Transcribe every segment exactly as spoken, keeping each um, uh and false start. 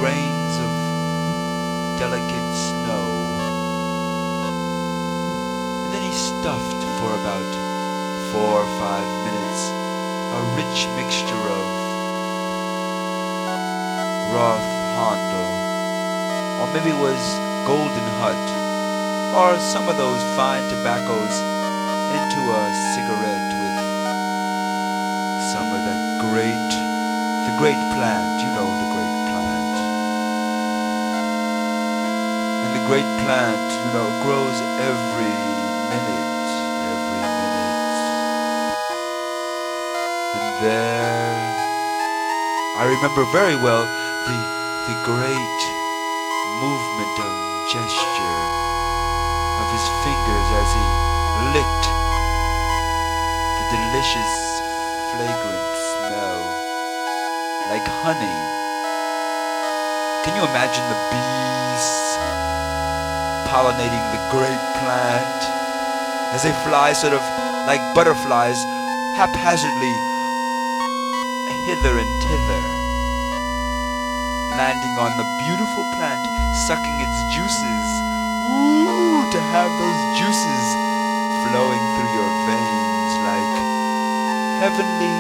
grains of delicate snow. And then he stuffed for about four or five minutes a rich mixture of Roth Handel, or maybe it was Golden Hut, or some of those fine tobaccos into a cigarette with some of that great, the great plant, you know the great plant. And the great plant, you know, grows every minute, every minute. And there, I remember very well the, the great movement of gesture of his fingers as he licked the delicious flagrant smell like honey. Can you imagine the bees pollinating the great plant as they fly sort of like butterflies haphazardly hither and thither, landing on the beautiful plant, sucking its juices. Ooh, to have those juices flowing through your veins like heavenly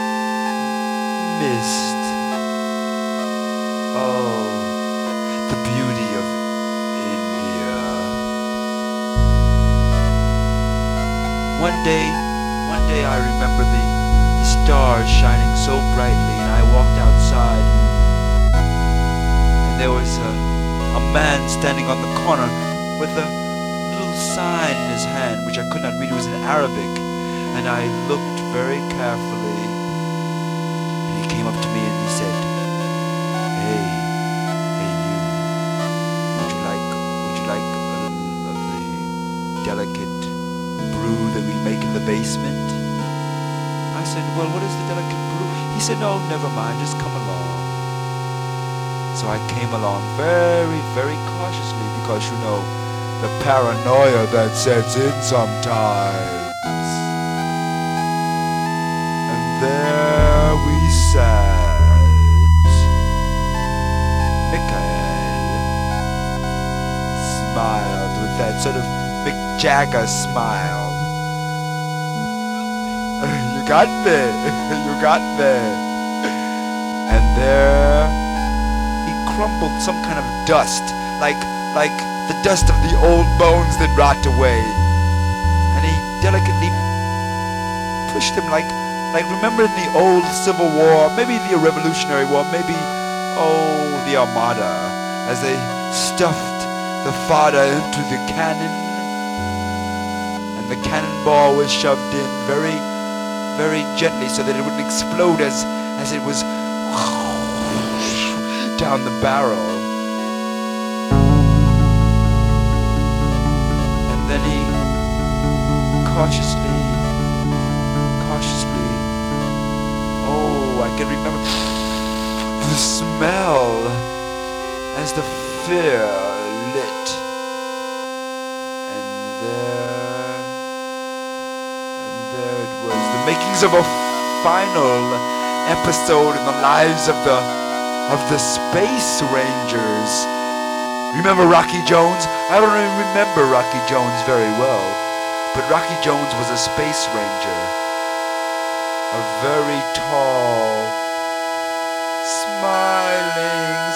mist. Oh, the beauty of India. One day, one day I remember the, the stars shining so brightly, and I walked outside, and there was a, a man standing on the corner with a little sign in his hand, which I could not read. It was in Arabic, and I looked very carefully, and he came up to me and he said, "Hey, hey you, would you like, would you like a little of the delicate brew that we make in the basement?" I said, "Well, what is the delicate brew?" He said, "No, never mind, just come along." So I came along very, very cautiously, because you know, the paranoia that sets in sometimes. And there we sat. Michael smiled with that sort of Mick Jagger smile. You got me, you got me. And there he crumbled some kind of dust, like, like the dust of the old bones that rot away. And he delicately pushed him like, like remember in the old Civil War, maybe the Revolutionary War, maybe, oh, the Armada, as they stuffed the fodder into the cannon, and the cannonball was shoved in very, very gently so that it wouldn't explode as, as it was down the barrel. And then he cautiously, cautiously, oh, I can remember the smell as the fear lit. And there, and there it was, the makings of a final episode in the lives of the of the Space Rangers. Remember Rocky Jones? I don't even remember Rocky Jones very well, but Rocky Jones was a Space Ranger. A very tall, smiling